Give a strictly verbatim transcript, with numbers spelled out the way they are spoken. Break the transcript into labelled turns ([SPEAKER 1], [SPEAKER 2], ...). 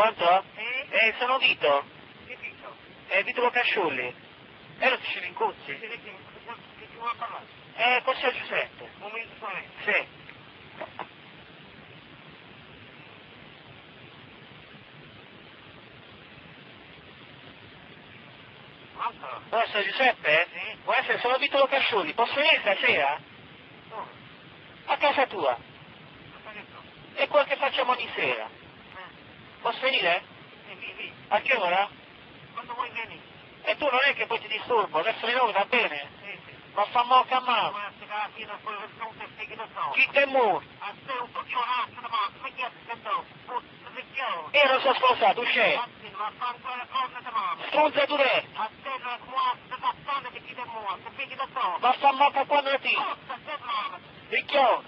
[SPEAKER 1] Pronto?
[SPEAKER 2] Sì?
[SPEAKER 1] Eh, sono Vito.
[SPEAKER 2] Che dico?
[SPEAKER 1] Eh, Vito Casciulli. Eh, lo dicevi in
[SPEAKER 2] Che
[SPEAKER 1] Cuzzi?
[SPEAKER 2] che che che ti vuoi parlare?
[SPEAKER 1] Eh, Corsia Giuseppe.
[SPEAKER 2] Un momento solamente.
[SPEAKER 1] Sì.
[SPEAKER 2] Pronto?
[SPEAKER 1] Corsia Giuseppe?
[SPEAKER 2] Sì?
[SPEAKER 1] Buonasera, sono Vito Casciulli. Posso venire stasera?
[SPEAKER 2] Dove?
[SPEAKER 1] A casa tua.
[SPEAKER 2] Cosa hai detto?
[SPEAKER 1] E quel che facciamo ogni sera.
[SPEAKER 2] Eh?
[SPEAKER 1] Posso venire?
[SPEAKER 2] Sì, sì, sì.
[SPEAKER 1] A che ora?
[SPEAKER 2] Quando vuoi venire?
[SPEAKER 1] E tu non è che poi ti disturbo, verso le nove va bene?
[SPEAKER 2] Sì, sì.
[SPEAKER 1] Ma fa mocca a mano.
[SPEAKER 2] Ma se la fine poi il conto e che lo so.
[SPEAKER 1] Chi te mu?
[SPEAKER 2] A te un po' ciolato, ma come ti aspetto? Forse vecchio.
[SPEAKER 1] Io non sono sposato, c'è.
[SPEAKER 2] Anzi, ma fa ancora cosa da mano.
[SPEAKER 1] Stronza tu è.
[SPEAKER 2] A te la quarta tazzone che ti devo, se vedi lo so.
[SPEAKER 1] Ma fa mocca quando ti.
[SPEAKER 2] Forza, se mano.
[SPEAKER 1] Ricchione.